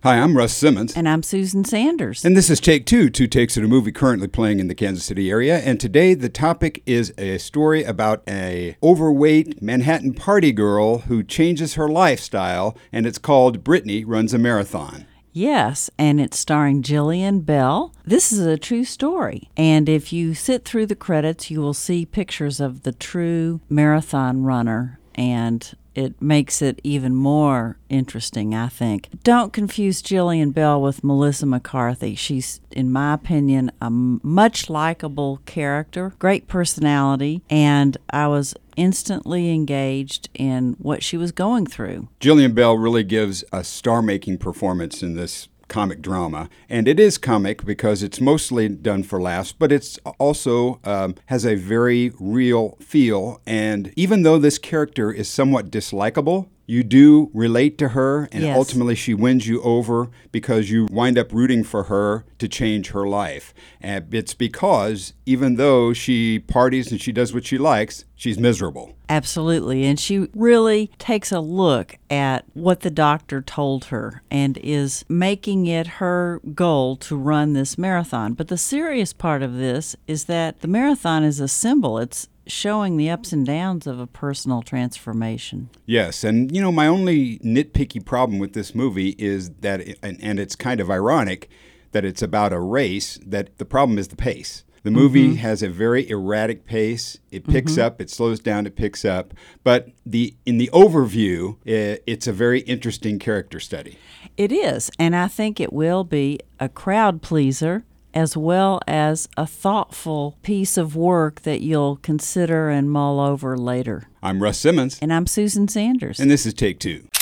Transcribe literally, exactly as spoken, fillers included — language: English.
Hi, I'm Russ Simmons. And I'm Susan Sanders. And this is Take Two, two takes at a movie currently playing in the Kansas City area. And today the topic is a story about a overweight Manhattan party girl who changes her lifestyle, and it's called Brittany Runs a Marathon. Yes, and it's starring Jillian Bell. This is a true story. And if you sit through the credits, you will see pictures of the true marathon runner, and it makes it even more interesting, I think. Don't confuse Jillian Bell with Melissa McCarthy. She's, in my opinion, a much likable character, great personality, and I was instantly engaged in what she was going through. Jillian Bell really gives a star-making performance in this comic drama, and it is comic because it's mostly done for laughs, but it's also um, has a very real feel. And even though this character is somewhat dislikable, you do relate to her, and yes. ultimately she wins you over because you wind up rooting for her to change her life. And it's because even though she parties and she does what she likes, she's miserable. Absolutely. And she really takes a look at what the doctor told her and is making it her goal to run this marathon. But the serious part of this is that the marathon is a symbol. It's showing the ups and downs of a personal transformation. Yes, and you know, my only nitpicky problem with this movie is that, it, and, and it's kind of ironic that it's about a race, that the problem is the pace. The movie mm-hmm. has a very erratic pace. It picks mm-hmm. up, it slows down, it picks up. But the in the overview, it, it's a very interesting character study. It is, and I think it will be a crowd pleaser, as well as a thoughtful piece of work that you'll consider and mull over later. I'm Russ Simmons. And I'm Susan Sanders. And this is Take Two.